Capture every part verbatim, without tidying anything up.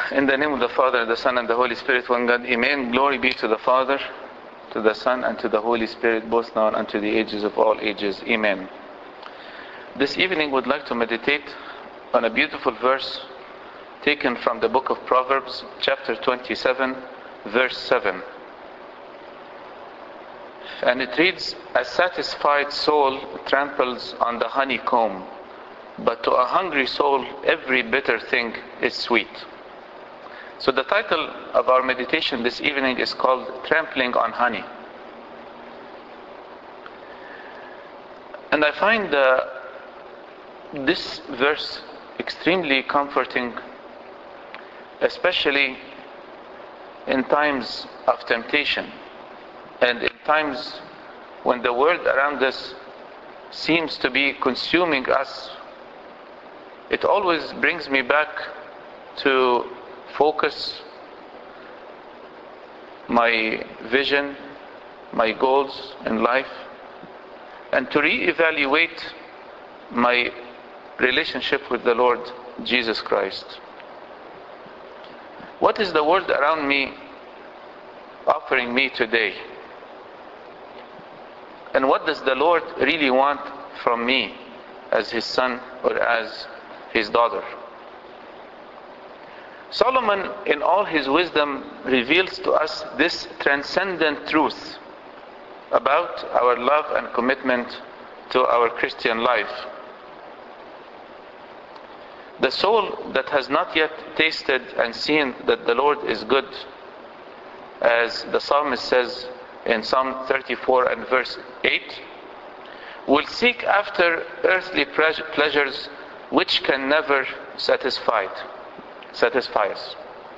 In the name of the Father, the Son, and the Holy Spirit, one God, Amen. Glory be to the Father, to the Son, and to the Holy Spirit, both now and unto the ages of all ages. Amen. This evening would like to meditate on a beautiful verse taken from the book of Proverbs, chapter twenty-seven, verse seven. And it reads, "A satisfied soul tramples on the honeycomb, but to a hungry soul every bitter thing is sweet." So the title of our meditation this evening is called Trampling on Honey. And I find uh, this verse extremely comforting, especially in times of temptation and in times when the world around us seems to be consuming us. It always brings me back to focus my vision, my goals in life, and to reevaluate my relationship with the Lord Jesus Christ. What is the world around me offering me today? And what does the Lord really want from me as His son or as His daughter? Solomon, in all his wisdom, reveals to us this transcendent truth about our love and commitment to our Christian life. The soul that has not yet tasted and seen that the Lord is good, as the psalmist says in Psalm thirty-four and verse eight, will seek after earthly pleasures which can never satisfy satisfy us.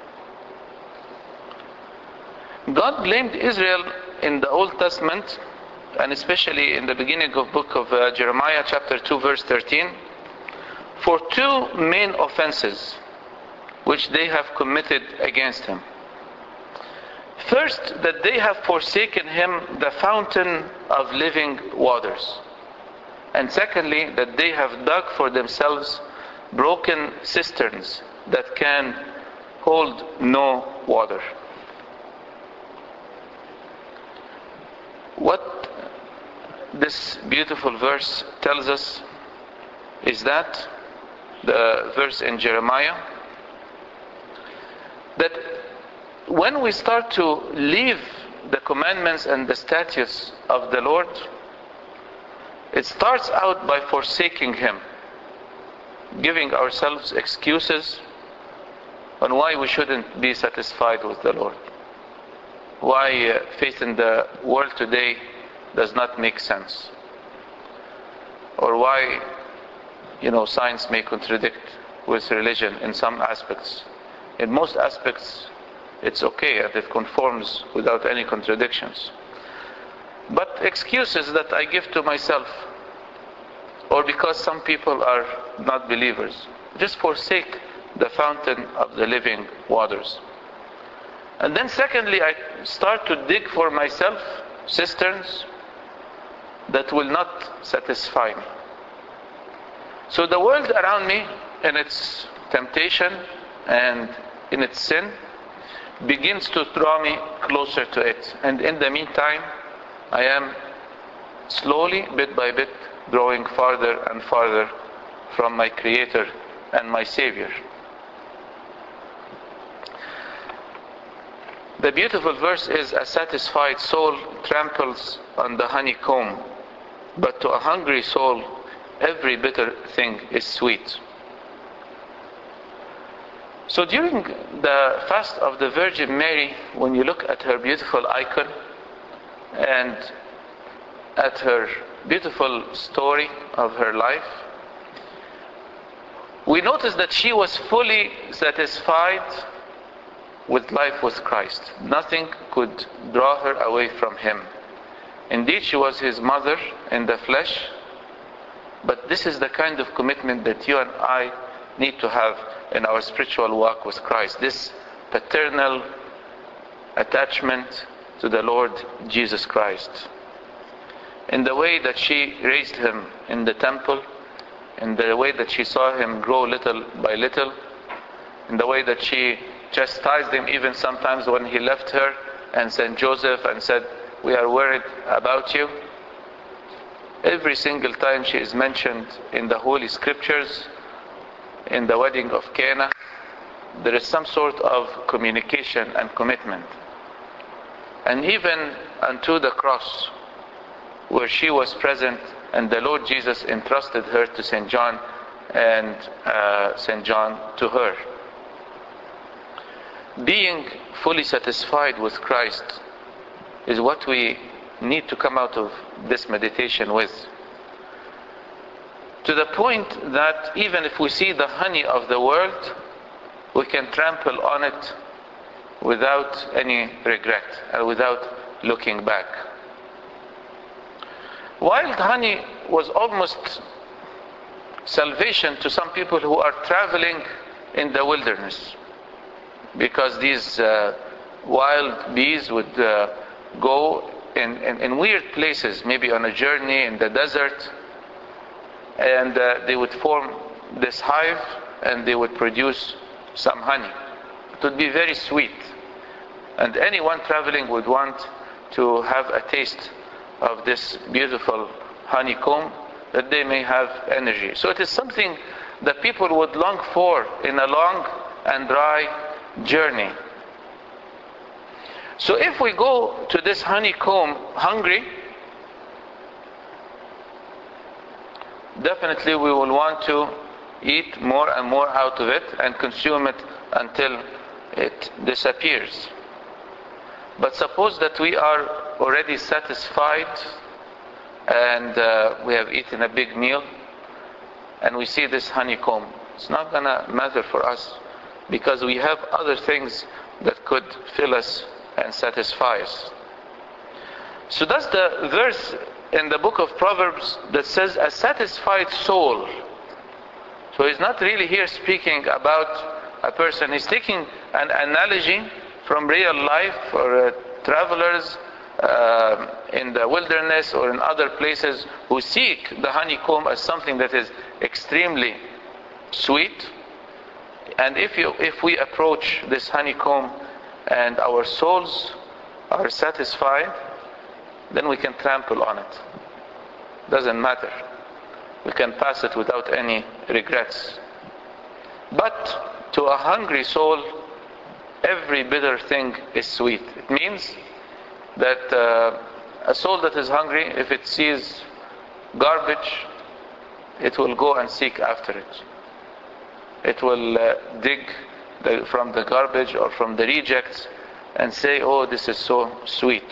God blamed Israel in the Old Testament, and especially in the beginning of book of uh, Jeremiah chapter two verse thirteen, for two main offenses which they have committed against Him. First, that they have forsaken Him, the fountain of living waters. And secondly, that they have dug for themselves broken cisterns that can hold no water. What this beautiful verse tells us is that, the verse in Jeremiah, that when we start to leave the commandments and the statutes of the Lord, it starts out by forsaking Him, giving ourselves excuses on why we shouldn't be satisfied with the Lord, why uh, faith in the world today does not make sense, or why, you know, science may contradict with religion in some aspects. In most aspects, it's okay and it conforms without any contradictions. But excuses that I give to myself, or because some people are not believers, just forsake the fountain of the living waters. And then secondly, I start to dig for myself cisterns that will not satisfy me. So the world around me, in its temptation and in its sin, begins to draw me closer to it. And in the meantime, I am slowly, bit by bit, growing farther and farther from my Creator and my Savior. The beautiful verse is, "A satisfied soul tramples on the honeycomb, but to a hungry soul every bitter thing is sweet." So during the fast of the Virgin Mary, when you look at her beautiful icon and at her beautiful story of her life, we notice that she was fully satisfied with life with Christ. Nothing could draw her away from Him. Indeed, she was His mother in the flesh, but this is the kind of commitment that you and I need to have in our spiritual walk with Christ. This paternal attachment to the Lord Jesus Christ. In the way that she raised Him in the temple, in the way that she saw Him grow little by little, in the way that she chastised him even sometimes when he left her and sent Joseph and said, we are worried about you. Every single time she is mentioned in the Holy Scriptures, in the wedding of Cana, there is some sort of communication and commitment. And even unto the cross, where she was present, and the Lord Jesus entrusted her to Saint John, and uh, Saint John to her. Being fully satisfied with Christ is what we need to come out of this meditation with. To the point that even if we see the honey of the world, we can trample on it without any regret and without looking back. Wild honey was almost salvation to some people who are traveling in the wilderness, because these uh, wild bees would uh, go in, in, in weird places, maybe on a journey in the desert, and uh, they would form this hive and they would produce some honey. It would be very sweet, and anyone traveling would want to have a taste of this beautiful honeycomb, that they may have energy. So it is something that people would long for in a long and dry journey. So if we go to this honeycomb hungry, definitely we will want to eat more and more out of it and consume it until it disappears. But suppose that we are already satisfied and uh, we have eaten a big meal and we see this honeycomb. It's not going to matter for us, because we have other things that could fill us and satisfy us. So that's the verse in the book of Proverbs that says a satisfied soul. So he's not really here speaking about a person. He's taking an analogy from real life for uh, travelers uh, in the wilderness or in other places who seek the honeycomb as something that is extremely sweet. And if you, if we approach this honeycomb and our souls are satisfied, then we can trample on it. Doesn't matter. We can pass it without any regrets. But to a hungry soul, every bitter thing is sweet. It means that uh, a soul that is hungry, if it sees garbage, it will go and seek after it. It will uh, dig the, from the garbage or from the rejects and say, oh, this is so sweet.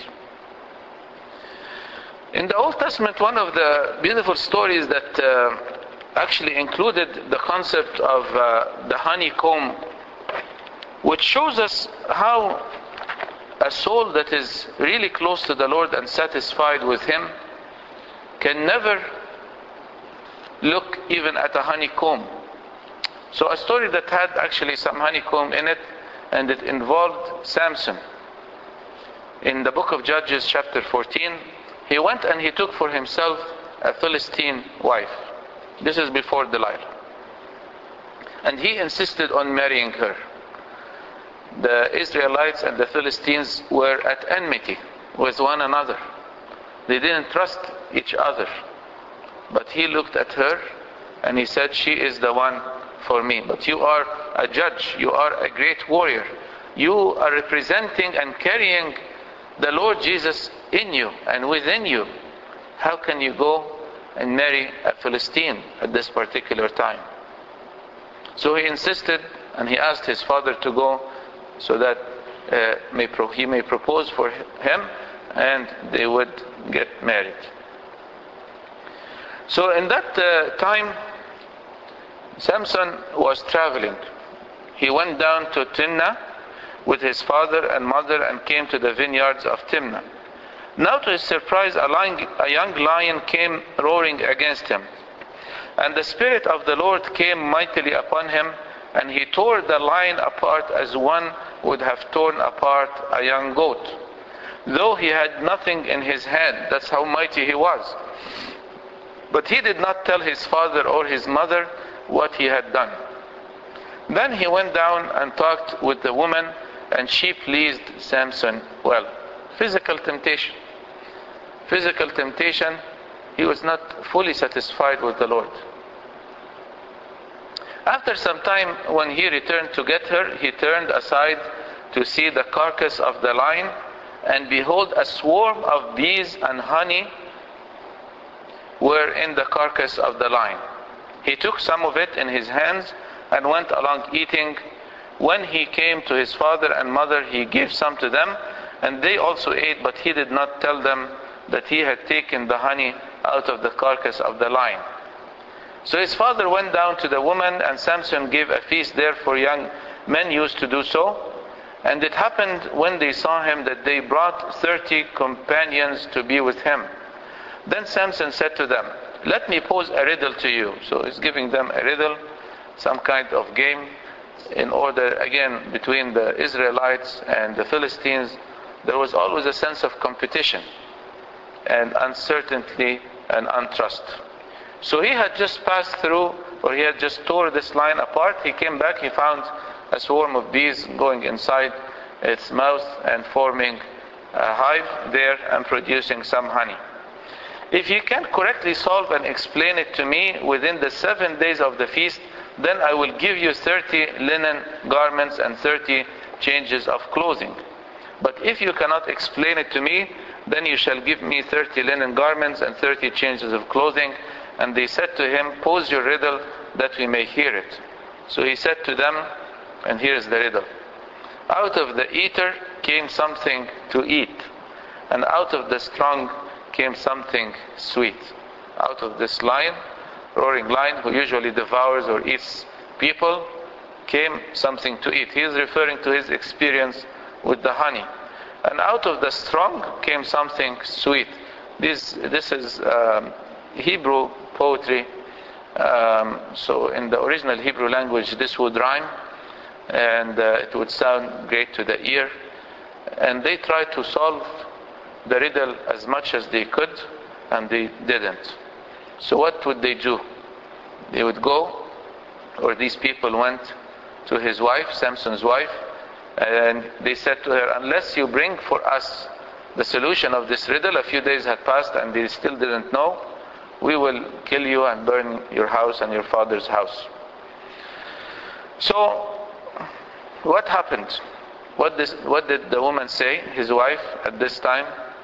In the Old Testament, one of the beautiful stories that uh, actually included the concept of uh, the honeycomb, which shows us how a soul that is really close to the Lord and satisfied with Him can never look even at a honeycomb. So a story that had actually some honeycomb in it, and it involved Samson. In the book of Judges chapter fourteen, he went and he took for himself a Philistine wife. This is before Delilah. And he insisted on marrying her. The Israelites and the Philistines were at enmity with one another. They didn't trust each other. But he looked at her and he said, she is the one for me. But you are a judge. You are a great warrior. You are representing and carrying the Lord Jesus in you and within you. How can you go and marry a Philistine at this particular time? So he insisted, and he asked his father to go so that uh, may pro- he may propose for him and they would get married. So in that uh, time, Samson was traveling. He went down to Timnah with his father and mother and came to the vineyards of Timnah. Now to his surprise, a, lion, a young lion came roaring against him. And the Spirit of the Lord came mightily upon him, and he tore the lion apart as one would have torn apart a young goat, though he had nothing in his hand. That's how mighty he was. But he did not tell his father or his mother what he had done. Then he went down and talked with the woman, and she pleased Samson well. Physical temptation. Physical temptation, he was not fully satisfied with the Lord. After some time, when he returned to get her, he turned aside to see the carcass of the lion, and behold, a swarm of bees and honey were in the carcass of the lion. He took some of it in his hands and went along eating. When he came to his father and mother, he gave some to them, and they also ate, but he did not tell them that he had taken the honey out of the carcass of the lion. So his father went down to the woman, and Samson gave a feast there, for young men used to do so. And it happened when they saw him that they brought thirty companions to be with him. Then Samson said to them, "Let me pose a riddle to you." So he's giving them a riddle, some kind of game, in order, again, between the Israelites and the Philistines, there was always a sense of competition and uncertainty and untrust. So he had just passed through, or he had just tore this lion apart. He came back, he found a swarm of bees going inside its mouth and forming a hive there and producing some honey. If you can correctly solve and explain it to me within the seven days of the feast, then I will give you thirty linen garments and thirty changes of clothing. But if you cannot explain it to me, then you shall give me thirty linen garments and thirty changes of clothing. And they said to him, "Pose your riddle that we may hear it." So he said to them, and here's the riddle: "Out of the eater came something to eat, and out of the strong came something sweet." Out of this lion, roaring lion, who usually devours or eats people, came something to eat. He is referring to his experience with the honey. And out of the strong came something sweet. This, this is um, Hebrew poetry. Um, so in the original Hebrew language, this would rhyme, and uh, it would sound great to the ear. And they tried to solve the riddle as much as they could, and they didn't. So what would they do? They would go, or these people went to his wife, Samson's wife, and they said to her, "Unless you bring for us the solution of this riddle," a few days had passed and they still didn't know, "we will kill you and burn your house and your father's house." So what happened? What, this, what did the woman say, his wife, at this time?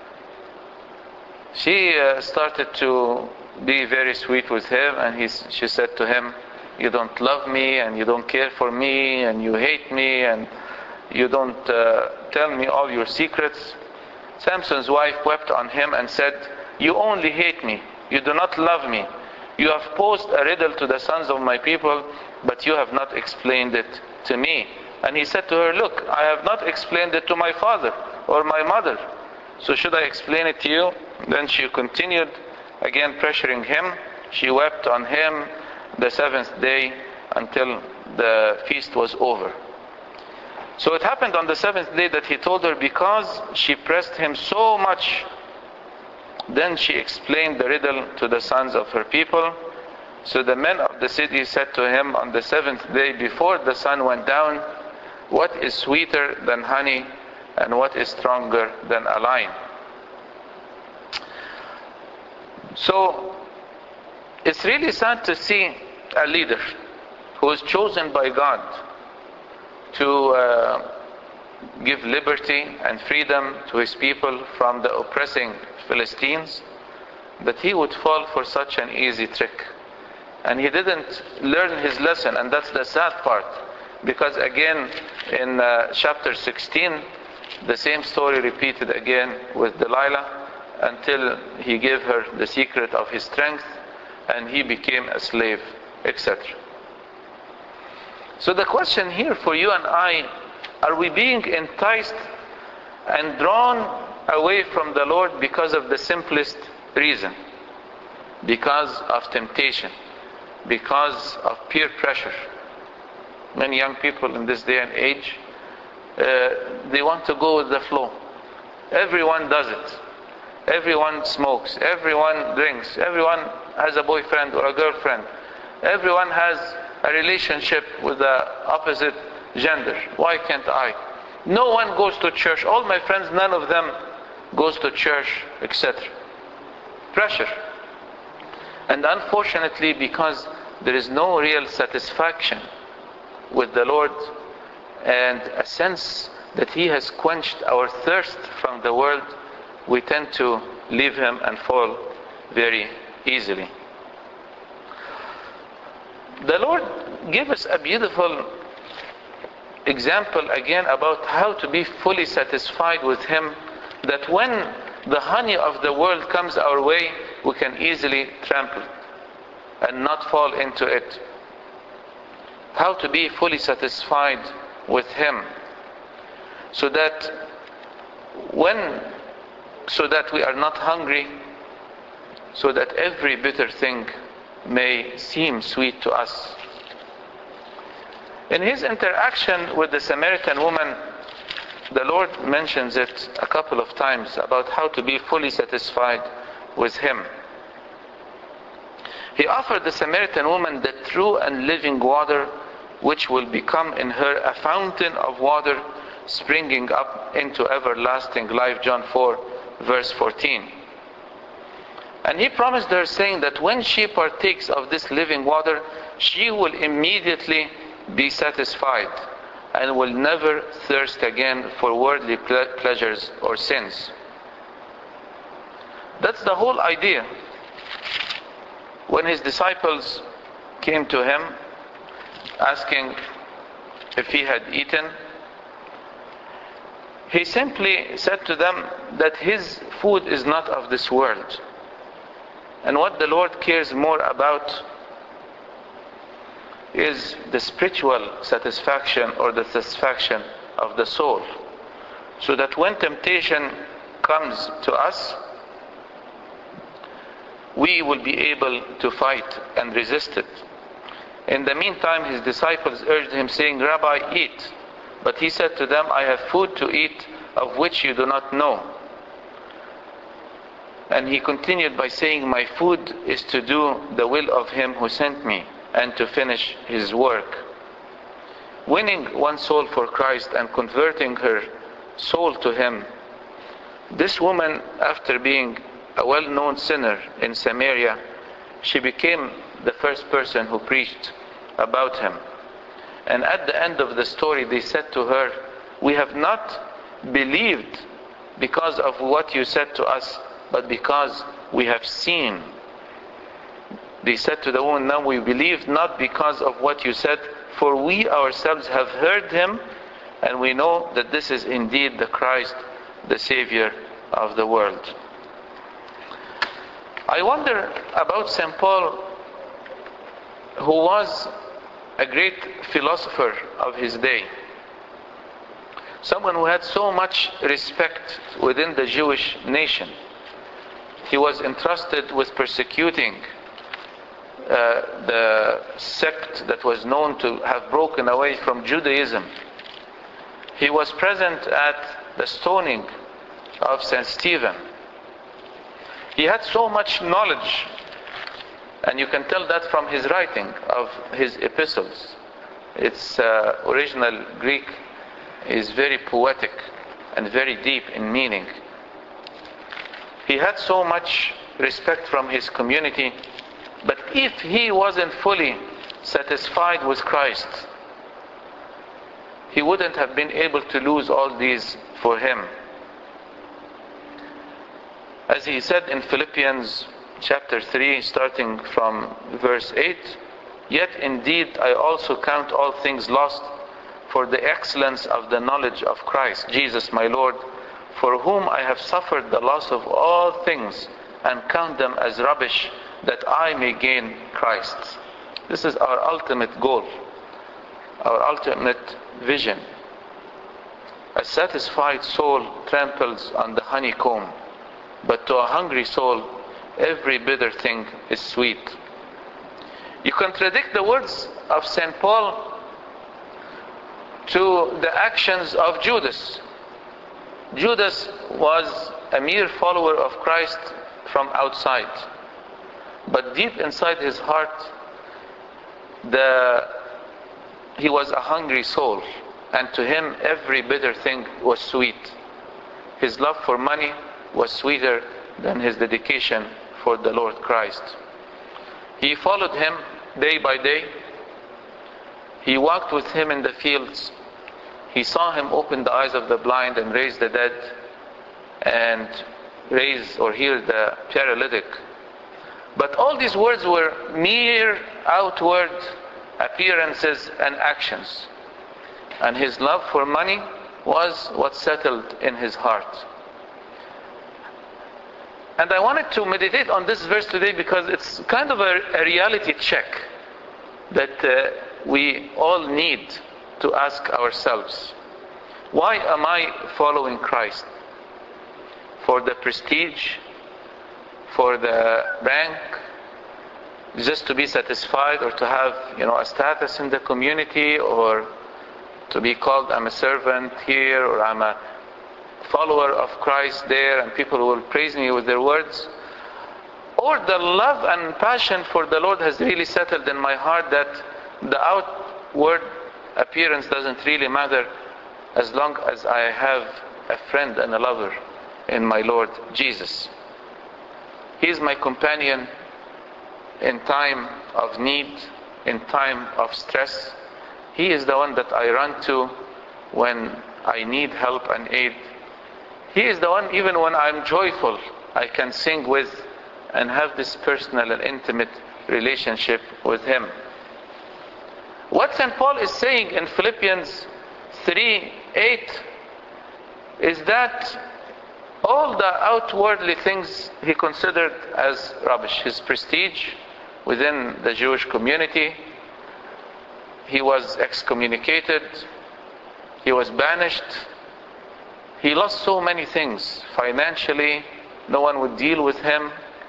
She uh, started to be very sweet with him, and he, she said to him, "You don't love me, and you don't care for me, and you hate me, and you don't uh, tell me all your secrets." Samson's wife wept on him and said, "You only hate me. You do not love me. You have posed a riddle to the sons of my people, but you have not explained it to me." And he said to her, "Look, I have not explained it to my father or my mother. So should I explain it to you?" Then she continued, again pressuring him. She wept on him the seventh day until the feast was over. So it happened on the seventh day that he told her, because she pressed him so much, then she explained the riddle to the sons of her people. So the men of the city said to him on the seventh day, before the sun went down, "What is sweeter than honey, and what is stronger than a lion?" So it's really sad to see a leader who is chosen by God to uh, give liberty and freedom to his people from the oppressing Philistines, that he would fall for such an easy trick. And he didn't learn his lesson, and that's the sad part. Because again, in uh, chapter sixteen, the same story repeated again with Delilah, until he gave her the secret of his strength, and he became a slave, et cetera. So the question here for you and I, are we being enticed and drawn away from the Lord because of the simplest reason? Because of temptation, because of peer pressure. Many young people in this day and age, uh, they want to go with the flow. Everyone does it. Everyone smokes. Everyone drinks. Everyone has a boyfriend or a girlfriend. Everyone has a relationship with the opposite gender. Why can't I? No one goes to church. All my friends, none of them goes to church, et cetera. Pressure. And unfortunately, because there is no real satisfaction with the Lord and a sense that He has quenched our thirst from the world, we tend to leave Him and fall very easily. The Lord gave us a beautiful example again about how to be fully satisfied with Him, that when the honey of the world comes our way, we can easily trample and not fall into it. How to be fully satisfied with Him, so that when so that we are not hungry, so that every bitter thing may seem sweet to us. In His interaction with the Samaritan woman, the Lord mentions it a couple of times about how to be fully satisfied with Him. He offered the Samaritan woman the true and living water, which will become in her a fountain of water springing up into everlasting life. John four, verse fourteen. And He promised her, saying that when she partakes of this living water, she will immediately be satisfied and will never thirst again for worldly ple- pleasures or sins. That's the whole idea. When His disciples came to Him asking if He had eaten, He simply said to them that His food is not of this world. And what the Lord cares more about is the spiritual satisfaction, or the satisfaction of the soul. So that when temptation comes to us, we will be able to fight and resist it. In the meantime, His disciples urged Him, saying, Rabbi, eat. But He said to them, I have food to eat of which you do not know. And He continued by saying, my food is to do the will of Him who sent me, and to finish His work. Winning one soul for Christ and converting her soul to Him. This woman, after being a well-known sinner in Samaria, she became the first person who preached about Him. And at the end of the story, they said to her, we have not believed because of what you said to us, but because we have seen. They said to the woman, now we believe not because of what you said, for we ourselves have heard Him, and we know that this is indeed the Christ, the Savior of the world. I wonder about Saint Paul, who was a great philosopher of his day. Someone who had so much respect within the Jewish nation. He was entrusted with persecuting uh, the sect that was known to have broken away from Judaism. He was present at the stoning of Saint Stephen. He had so much knowledge, and you can tell that from his writing of his epistles. Its uh, original Greek is very poetic and very deep in meaning. He had so much respect from his community, but if he wasn't fully satisfied with Christ, he wouldn't have been able to lose all these for him. As he said in Philippians chapter three, starting from verse eight, yet indeed I also count all things lost for the excellence of the knowledge of Christ Jesus my Lord, for whom I have suffered the loss of all things, and count them as rubbish, that I may gain Christ. This is our ultimate goal, our ultimate vision. A satisfied soul tramples on the honeycomb, but to a hungry soul, every bitter thing is sweet. You contradict the words of Saint Paul to the actions of Judas. Judas was a mere follower of Christ from outside, but deep inside his heart, the, he was a hungry soul, and to him every bitter thing was sweet. His love for money was sweeter than his dedication for the Lord Christ. He followed him day by day. He walked with him in the fields. He saw him open the eyes of the blind and raise the dead and raise or heal the paralytic. But all these words were mere outward appearances and actions. And his love for money was what settled in his heart. And I wanted to meditate on this verse today because it's kind of a, a reality check that uh, we all need to ask ourselves. Why am I following Christ? For the prestige? For the rank? Just to be satisfied, or to have, you know, a status in the community, or to be called I'm a servant here, or I'm a follower of Christ there, and people will praise me with their words? Or the love and passion for the Lord has really settled in my heart that the outward appearance doesn't really matter as long as I have a friend and a lover in my Lord Jesus. He is my companion in time of need, in time of stress. He is the one that I run to when I need help and aid. He is the one, even when I'm joyful, I can sing with and have this personal and intimate relationship with him. What Saint Paul is saying in Philippians three eight is that all the outwardly things he considered as rubbish. His prestige within the Jewish community, he was excommunicated, he was banished, he lost so many things. Financially, no one would deal with him,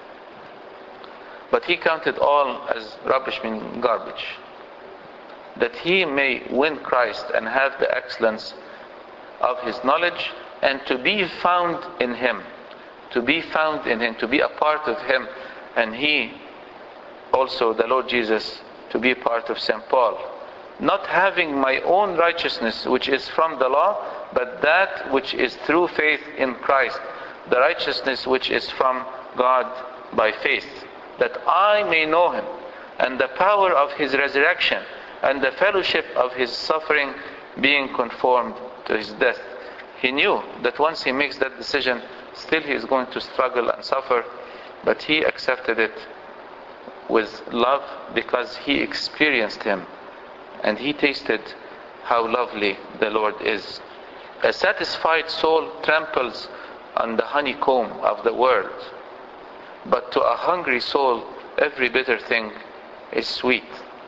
but he counted all as rubbish, meaning garbage, that he may win Christ and have the excellence of his knowledge, and to be found in him, to be found in him, to be a part of him, and he also, the Lord Jesus, to be part of Saint Paul. Not having my own righteousness which is from the law, but that which is through faith in Christ, the righteousness which is from God by faith, that I may know him, and the power of his resurrection, and the fellowship of his suffering, being conformed to his death. He knew that once he makes that decision, still he is going to struggle and suffer, but he accepted it with love because he experienced him and he tasted how lovely the Lord is. A satisfied soul tramples on the honeycomb of the world, but to a hungry soul every bitter thing is sweet.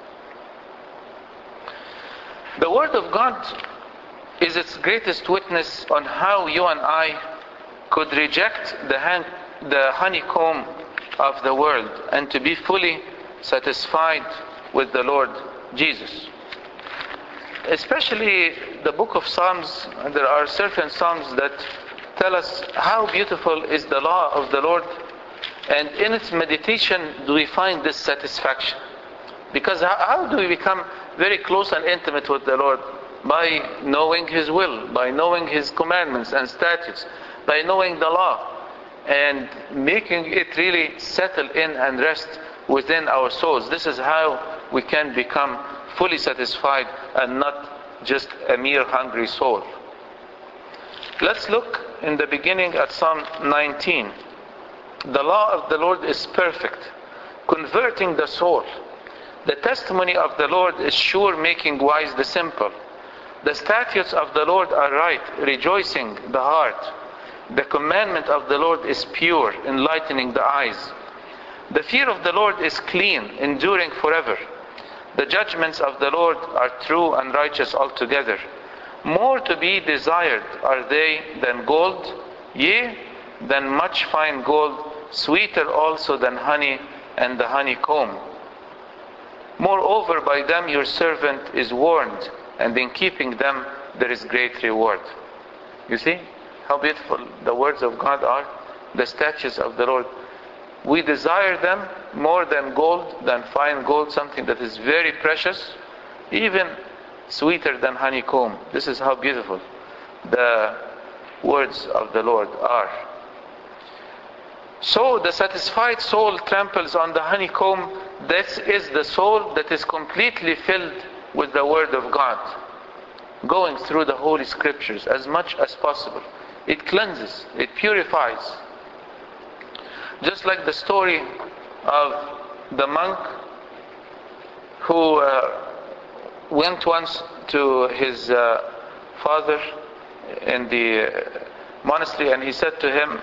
The Word of God is its greatest witness on how you and I could reject the, hand, the honeycomb of the world and to be fully satisfied with the Lord Jesus. Especially the book of Psalms, there are certain Psalms that tell us how beautiful is the law of the Lord, and in its meditation do we find this satisfaction. Because how, how do we become very close and intimate with the Lord? By knowing his will, by knowing his commandments and statutes, by knowing the law and making it really settle in and rest within our souls. This is how we can become fully satisfied and not just a mere hungry soul. Let's look in the beginning at Psalm nineteen. The law of the Lord is perfect, converting the soul. The testimony of the Lord is sure, making wise the simple. The statutes of the Lord are right, rejoicing the heart. The commandment of the Lord is pure, enlightening the eyes. The fear of the Lord is clean, enduring forever. The judgments of the Lord are true and righteous altogether. More to be desired are they than gold, yea, than much fine gold, sweeter also than honey and the honeycomb. Moreover, by them your servant is warned, and in keeping them there is great reward. You see how beautiful the words of God are, the statutes of the Lord. We desire them more than gold, than fine gold, something that is very precious, even sweeter than honeycomb. This is how beautiful the words of the Lord are. So the satisfied soul tramples on the honeycomb. This is the soul that is completely filled with the Word of God, going through the Holy Scriptures as much as possible. It cleanses, it purifies. Just like the story of the monk who uh, went once to his uh, father in the monastery, and he said to him,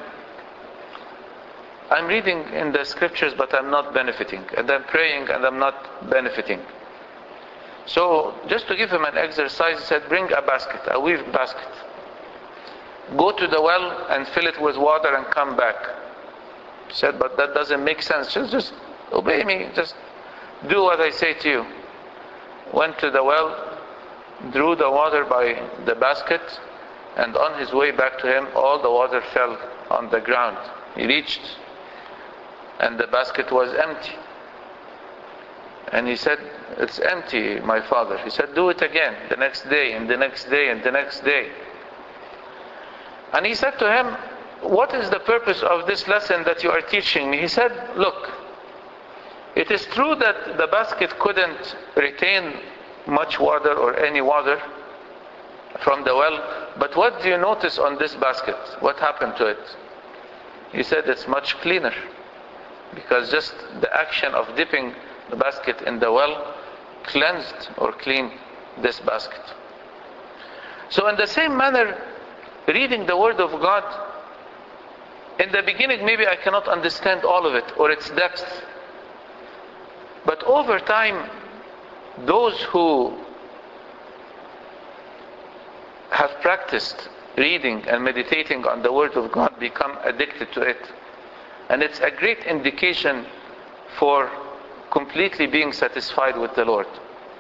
I'm reading in the scriptures but I'm not benefiting, and I'm praying and I'm not benefiting. So just to give him an exercise, he said, bring a basket, a weave basket. Go to the well and fill it with water and come back. He said, but that doesn't make sense. Just, just obey me. Just do what I say to you. Went to the well, drew the water by the basket, and on his way back to him, all the water fell on the ground. He reached, and the basket was empty. And he said, it's empty, my father. He said, do it again, the next day, and the next day, and the next day. And he said to him, what is the purpose of this lesson that you are teaching me? He said, look, it is true that the basket couldn't retain much water or any water from the well, but what do you notice on this basket? What happened to it? He said, it's much cleaner, because just the action of dipping the basket in the well cleansed or cleaned this basket. So in the same manner, reading the Word of God, in the beginning maybe I cannot understand all of it or its depth, but over time, those who have practiced reading and meditating on the Word of God become addicted to it. And it's a great indication for completely being satisfied with the Lord.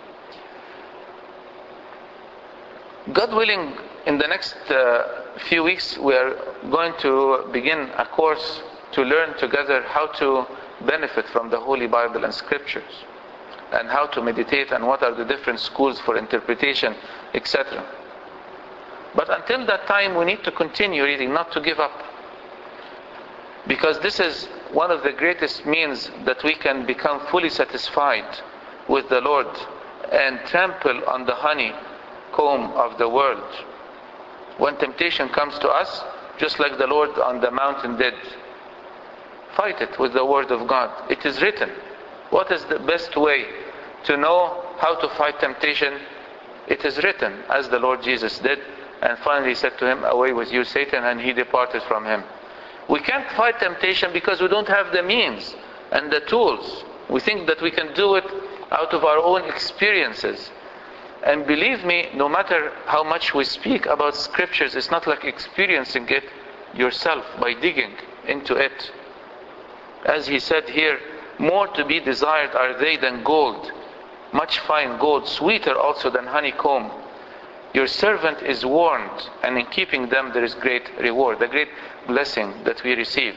God willing, in the next uh, few weeks we are going to begin a course to learn together how to benefit from the Holy Bible and Scriptures, and how to meditate, and what are the different schools for interpretation, et cetera. But until that time, we need to continue reading, not to give up. Because this is one of the greatest means that we can become fully satisfied with the Lord and trample on the honeycomb of the world. When temptation comes to us, just like the Lord on the mountain did, fight it with the Word of God. It is written. What is the best way to know how to fight temptation? It is written, as the Lord Jesus did. And finally he said to him, away with you, Satan, and he departed from him. We can't fight temptation because we don't have the means and the tools. We think that we can do it out of our own experiences. And believe me, no matter how much we speak about scriptures, it's not like experiencing it yourself by digging into it. As he said here, more to be desired are they than gold, much fine gold, sweeter also than honeycomb. Your servant is warned, and in keeping them there is great reward, a great blessing that we received.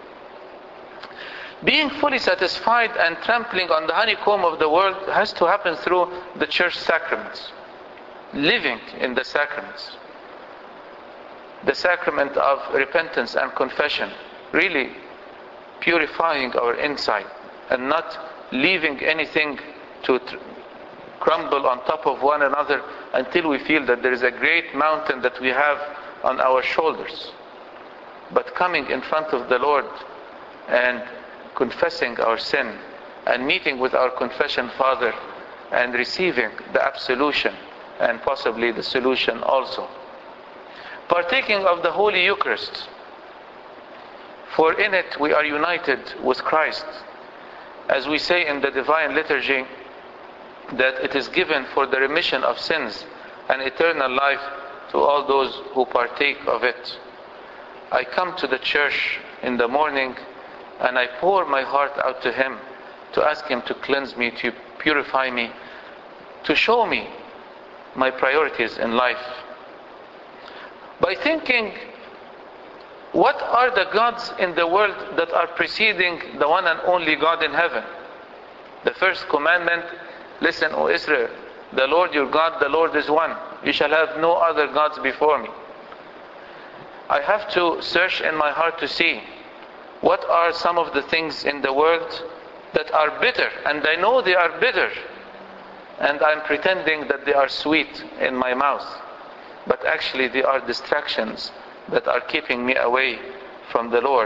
Being fully satisfied and trampling on the honeycomb of the world has to happen through the church sacraments. Living in the sacraments. The sacrament of repentance and confession. Really purifying our inside and not leaving anything to tr- crumble on top of one another until we feel that there is a great mountain that we have on our shoulders. But coming in front of the Lord and confessing our sin and meeting with our confession Father and receiving the absolution and possibly the solution also. Partaking of the Holy Eucharist, for in it we are united with Christ. As we say in the Divine Liturgy, that it is given for the remission of sins and eternal life to all those who partake of it. I come to the church in the morning and I pour my heart out to Him to ask Him to cleanse me, to purify me, to show me my priorities in life. By thinking What are the gods in the world that are preceding the one and only God in heaven? The first commandment, listen, O Israel, the Lord your God, the Lord is one. You shall have no other gods before me. I have to search in my heart to see what are some of the things in the world that are bitter, and I know they are bitter, and I'm pretending that they are sweet in my mouth, but actually they are distractions that are keeping me away from the Lord.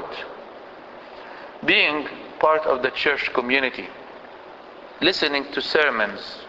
Being part of the church community, listening to sermons,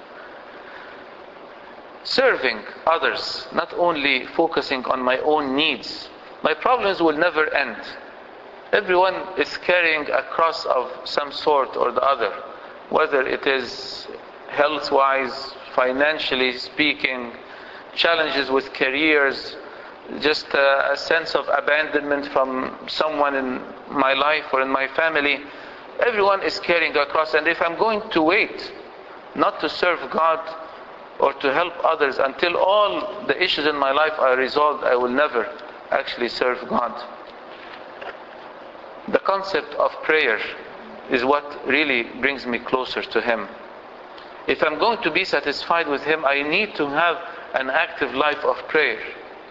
serving others, not only focusing on my own needs. My problems will never end. Everyone is carrying a cross of some sort or the other, whether it is health-wise, financially speaking, challenges with careers, just a, a sense of abandonment from someone in my life or in my family. Everyone is carrying a cross, and if I'm going to wait not to serve God or to help others until all the issues in my life are resolved, I will never actually serve God. The concept of prayer is what really brings me closer to Him. If I'm going to be satisfied with Him, I need to have an active life of prayer.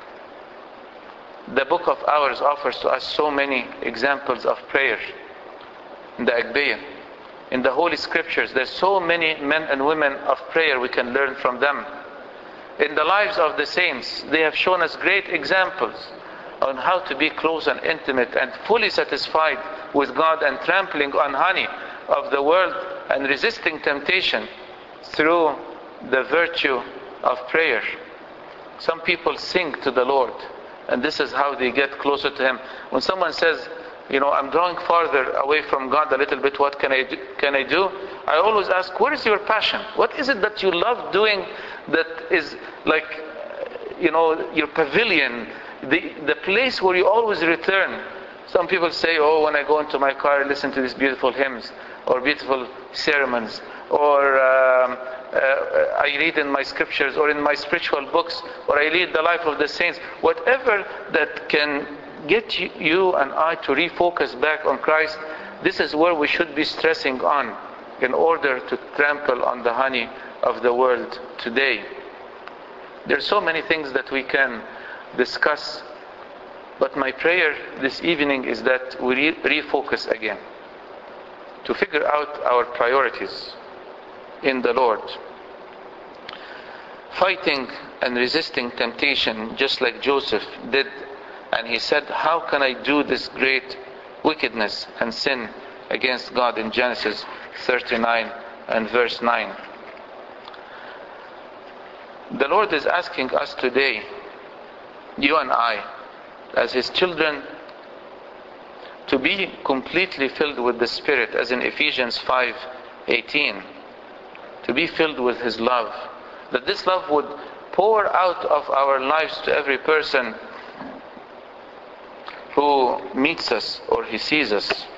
The book of Hours offers to us so many examples of prayer. In the Agpeya, in the Holy Scriptures, there's so many men and women of prayer we can learn from them. In the lives of the saints, they have shown us great examples on how to be close and intimate and fully satisfied with God, and trampling on honey of the world and resisting temptation through the virtue of prayer. Some people sing to the Lord, and this is how they get closer to Him. When someone says, you know, I'm drawing farther away from God a little bit, what can I do? Can I do? I always ask, where is your passion? What is it that you love doing that is like, you know, your pavilion, the, the place where you always return? Some people say, oh, when I go into my car, I listen to these beautiful hymns or beautiful sermons, or um, uh, I read in my scriptures or in my spiritual books, or I read the life of the saints. Whatever that can get you and I to refocus back on Christ, this is where we should be stressing on in order to trample on the honey of the world today. There are so many things that we can discuss, but my prayer this evening is that we re- refocus again, to figure out our priorities in the Lord. Fighting and resisting temptation just like Joseph did. And he said, how can I do this great wickedness and sin against God, in Genesis thirty-nine and verse nine. The Lord is asking us today, you and I, as His children, to be completely filled with the Spirit, as in Ephesians five eighteen, to be filled with His love, that this love would pour out of our lives to every person who meets us or he sees us.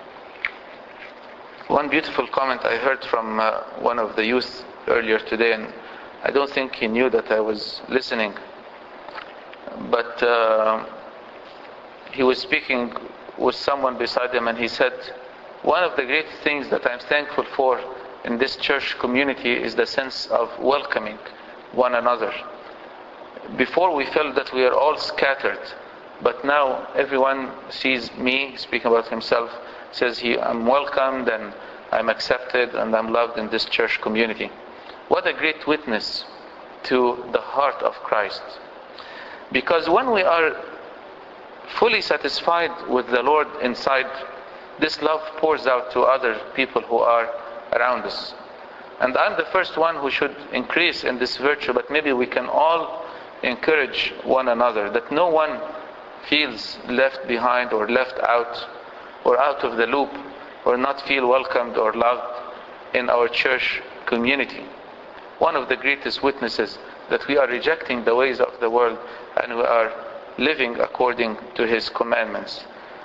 One beautiful comment I heard from uh, one of the youth earlier today, and I don't think he knew that I was listening, but uh, he was speaking with someone beside him, and he said, one of the great things that I'm thankful for in this church community is the sense of welcoming one another. Before we felt that we are all scattered, but now everyone sees me, speaking about himself, says he, I'm welcomed and I'm accepted and I'm loved in this church community. What a great witness to the heart of Christ. Because when we are fully satisfied with the Lord inside, this love pours out to other people who are around us. And I'm the first one who should increase in this virtue, but maybe we can all encourage one another, that no one feels left behind or left out or out of the loop or not feel welcomed or loved in our church community. One of the greatest witnesses that we are rejecting the ways of the world and we are living according to His commandments.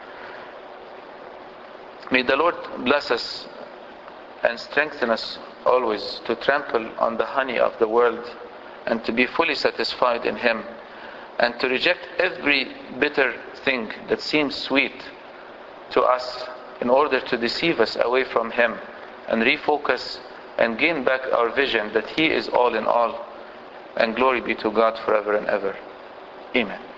May the Lord bless us and strengthen us always to trample on the honey of the world and to be fully satisfied in Him. and to reject every bitter thing that seems sweet to us in order to deceive us away from Him, and refocus and gain back our vision that He is all in all. And glory be to God forever and ever. Amen.